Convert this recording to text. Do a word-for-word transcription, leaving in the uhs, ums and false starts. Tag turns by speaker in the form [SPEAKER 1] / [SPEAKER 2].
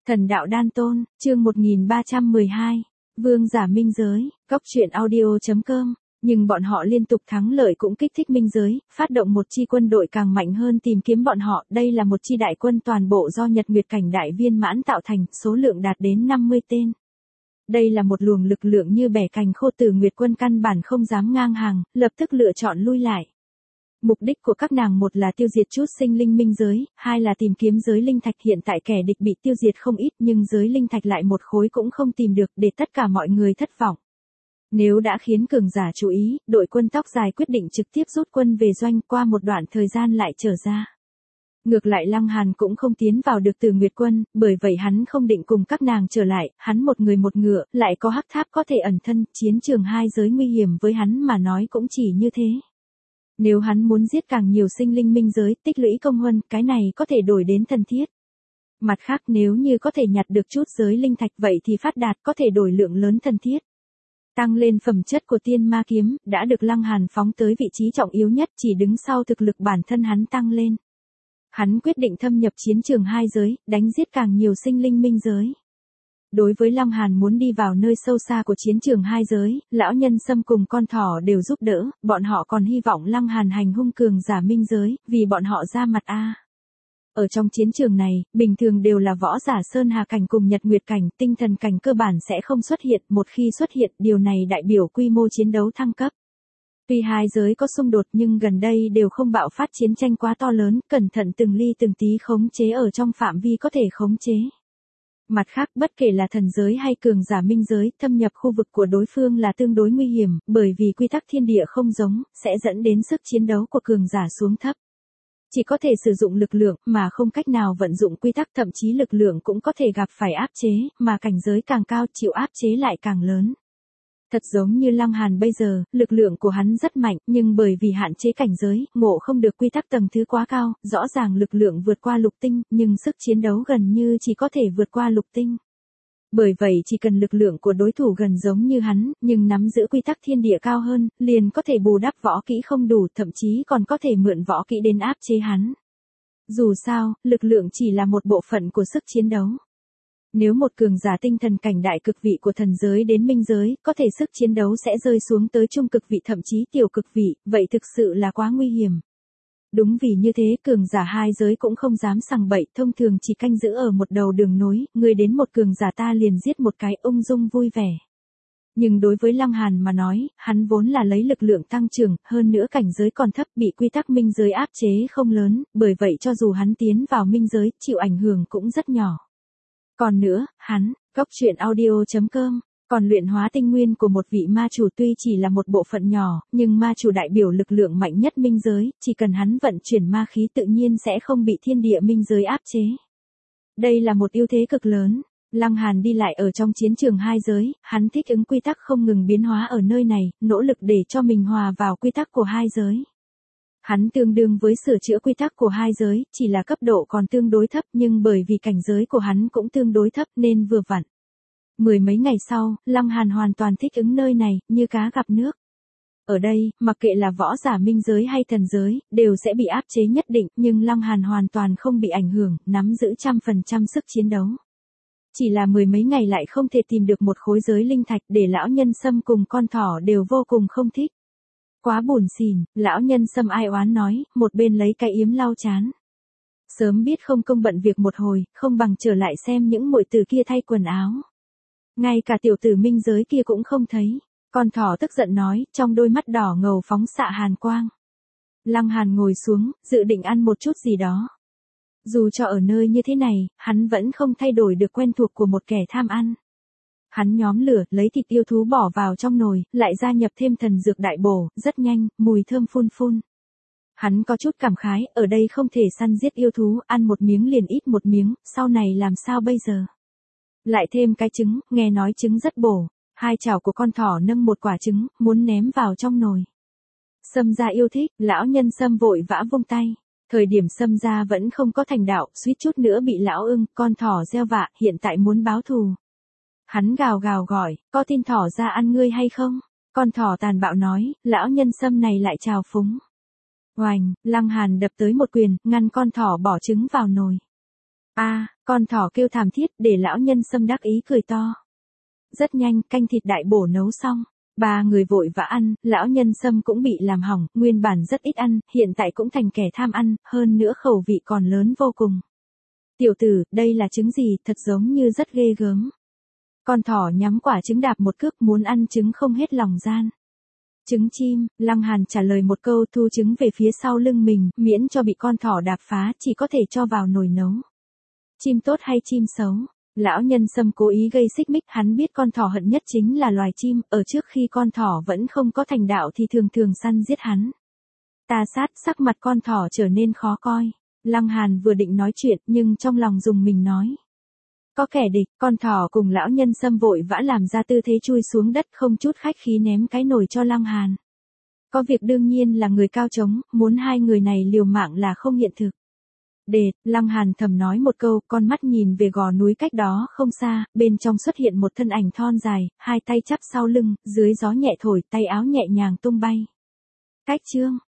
[SPEAKER 1] Thần đạo đan tôn, chương một nghìn ba trăm mười hai, Vương giả minh giới, cốc truyện audio chấm com. Nhưng bọn họ liên tục thắng lợi cũng kích thích minh giới, phát động một chi quân đội càng mạnh hơn tìm kiếm bọn họ. Đây là một chi đại quân toàn bộ do Nhật Nguyệt cảnh đại viên mãn tạo thành, số lượng đạt đến năm mươi tên. Đây là một luồng lực lượng như bẻ cành khô, từ Nguyệt quân căn bản không dám ngang hàng, lập tức lựa chọn lui lại. Mục đích của các nàng một là tiêu diệt chút sinh linh minh giới, hai là tìm kiếm giới linh thạch. Hiện tại kẻ địch bị tiêu diệt không ít nhưng giới linh thạch lại một khối cũng không tìm được, để tất cả mọi người thất vọng. Nếu đã khiến cường giả chú ý, đội quân tóc dài quyết định trực tiếp rút quân về doanh, qua một đoạn thời gian lại trở ra. Ngược lại Lăng Hàn cũng không tiến vào được Từ Nguyệt quân, bởi vậy hắn không định cùng các nàng trở lại, hắn một người một ngựa, lại có hắc tháp có thể ẩn thân, chiến trường hai giới nguy hiểm với hắn mà nói cũng chỉ như thế. Nếu hắn muốn giết càng nhiều sinh linh minh giới, tích lũy công huân, cái này có thể đổi đến thần thiết. Mặt khác nếu như có thể nhặt được chút giới linh thạch vậy thì phát đạt có thể đổi lượng lớn thần thiết. Tăng lên phẩm chất của tiên ma kiếm, đã được Lăng Hàn phóng tới vị trí trọng yếu nhất, chỉ đứng sau thực lực bản thân hắn tăng lên. Hắn quyết định thâm nhập chiến trường hai giới, đánh giết càng nhiều sinh linh minh giới. Đối với Lăng Hàn muốn đi vào nơi sâu xa của chiến trường hai giới, lão nhân Sâm cùng con thỏ đều giúp đỡ, bọn họ còn hy vọng Lăng Hàn hành hung cường giả minh giới, vì bọn họ ra mặt a. Ở trong chiến trường này, bình thường đều là võ giả Sơn Hà cảnh cùng Nhật Nguyệt cảnh, tinh thần cảnh cơ bản sẽ không xuất hiện, một khi xuất hiện, điều này đại biểu quy mô chiến đấu thăng cấp. Tuy hai giới có xung đột nhưng gần đây đều không bạo phát chiến tranh quá to lớn, cẩn thận từng ly từng tí khống chế ở trong phạm vi có thể khống chế. Mặt khác, bất kể là thần giới hay cường giả minh giới, thâm nhập khu vực của đối phương là tương đối nguy hiểm, bởi vì quy tắc thiên địa không giống, sẽ dẫn đến sức chiến đấu của cường giả xuống thấp. Chỉ có thể sử dụng lực lượng mà không cách nào vận dụng quy tắc, thậm chí lực lượng cũng có thể gặp phải áp chế, mà cảnh giới càng cao chịu áp chế lại càng lớn. Thật giống như Lăng Hàn bây giờ, lực lượng của hắn rất mạnh, nhưng bởi vì hạn chế cảnh giới, ngộ không được quy tắc tầng thứ quá cao, rõ ràng lực lượng vượt qua lục tinh, nhưng sức chiến đấu gần như chỉ có thể vượt qua lục tinh. Bởi vậy chỉ cần lực lượng của đối thủ gần giống như hắn, nhưng nắm giữ quy tắc thiên địa cao hơn, liền có thể bù đắp võ kỹ không đủ, thậm chí còn có thể mượn võ kỹ đến áp chế hắn. Dù sao, lực lượng chỉ là một bộ phận của sức chiến đấu. Nếu một cường giả tinh thần cảnh đại cực vị của thần giới đến minh giới, có thể sức chiến đấu sẽ rơi xuống tới trung cực vị thậm chí tiểu cực vị, vậy thực sự là quá nguy hiểm. Đúng vì như thế cường giả hai giới cũng không dám sằng bậy, thông thường chỉ canh giữ ở một đầu đường nối, người đến một cường giả ta liền giết một cái, ung dung vui vẻ. Nhưng đối với Lăng Hàn mà nói, hắn vốn là lấy lực lượng tăng trưởng, hơn nữa cảnh giới còn thấp, bị quy tắc minh giới áp chế không lớn, bởi vậy cho dù hắn tiến vào minh giới, chịu ảnh hưởng cũng rất nhỏ. Còn nữa, hắn, cốc truyện audio chấm com, còn luyện hóa tinh nguyên của một vị ma chủ, tuy chỉ là một bộ phận nhỏ, nhưng ma chủ đại biểu lực lượng mạnh nhất minh giới, chỉ cần hắn vận chuyển ma khí tự nhiên sẽ không bị thiên địa minh giới áp chế. Đây là một ưu thế cực lớn. Lăng Hàn đi lại ở trong chiến trường hai giới, hắn thích ứng quy tắc không ngừng biến hóa ở nơi này, nỗ lực để cho mình hòa vào quy tắc của hai giới. Hắn tương đương với sửa chữa quy tắc của hai giới, chỉ là cấp độ còn tương đối thấp, nhưng bởi vì cảnh giới của hắn cũng tương đối thấp nên vừa vặn. Mười mấy ngày sau, Lăng Hàn hoàn toàn thích ứng nơi này, như cá gặp nước. Ở đây, mặc kệ là võ giả minh giới hay thần giới, đều sẽ bị áp chế nhất định, nhưng Lăng Hàn hoàn toàn không bị ảnh hưởng, nắm giữ trăm phần trăm sức chiến đấu. Chỉ là mười mấy ngày lại không thể tìm được một khối giới linh thạch, để lão nhân Sâm cùng con thỏ đều vô cùng không thích. Quá buồn xỉn, lão nhân Sâm ai oán nói, một bên lấy cái yếm lau chán. Sớm biết không công bận việc một hồi, không bằng trở lại xem những muội tử kia thay quần áo. Ngay cả tiểu tử minh giới kia cũng không thấy. Con thỏ tức giận nói, trong đôi mắt đỏ ngầu phóng xạ hàn quang. Lăng Hàn ngồi xuống, dự định ăn một chút gì đó. Dù cho ở nơi như thế này, hắn vẫn không thay đổi được quen thuộc của một kẻ tham ăn. Hắn nhóm lửa, lấy thịt yêu thú bỏ vào trong nồi, lại gia nhập thêm thần dược đại bổ, rất nhanh, mùi thơm phun phun. Hắn có chút cảm khái, ở đây không thể săn giết yêu thú, ăn một miếng liền ít một miếng, sau này làm sao bây giờ? Lại thêm cái trứng, nghe nói trứng rất bổ. Hai chảo của con thỏ nâng một quả trứng, muốn ném vào trong nồi. Sâm gia yêu thích, lão nhân Sâm vội vã vung tay. Thời điểm Sâm gia vẫn không có thành đạo, suýt chút nữa bị lão ưng, con thỏ gieo vạ, hiện tại muốn báo thù. Hắn gào gào gọi, có tin thỏ ra ăn ngươi hay không? Con thỏ tàn bạo nói, lão nhân Sâm này lại trào phúng. Oành, Lăng Hàn đập tới một quyền, ngăn con thỏ bỏ trứng vào nồi. A, Con thỏ kêu thảm thiết để lão nhân Sâm đắc ý cười to. Rất nhanh, canh thịt đại bổ nấu xong. Ba người vội vã ăn, lão nhân Sâm cũng bị làm hỏng, nguyên bản rất ít ăn, hiện tại cũng thành kẻ tham ăn, hơn nữa khẩu vị còn lớn vô cùng. Tiểu tử, đây là trứng gì, thật giống như rất ghê gớm. Con thỏ nhắm quả trứng đạp một cước muốn ăn trứng không hết lòng gian. Trứng chim, Lăng Hàn trả lời một câu thu trứng về phía sau lưng mình, miễn cho bị con thỏ đạp phá chỉ có thể cho vào nồi nấu. Chim tốt hay chim xấu? Lão nhân Sâm cố ý gây xích mích, hắn biết con thỏ hận nhất chính là loài chim, ở trước khi con thỏ vẫn không có thành đạo thì thường thường săn giết hắn. Ta sát, sắc mặt con thỏ trở nên khó coi. Lăng Hàn vừa định nói chuyện nhưng trong lòng dùng mình nói. Có kẻ địch, con thỏ cùng lão nhân Sâm vội vã làm ra tư thế chui xuống đất không chút khách khí ném cái nồi cho Lăng Hàn. Có việc đương nhiên là người cao trống, muốn hai người này liều mạng là không hiện thực. Đệt, Lăng Hàn thầm nói một câu, con mắt nhìn về gò núi cách đó không xa, bên trong xuất hiện một thân ảnh thon dài, hai tay chắp sau lưng, dưới gió nhẹ thổi, tay áo nhẹ nhàng tung bay. Cách chương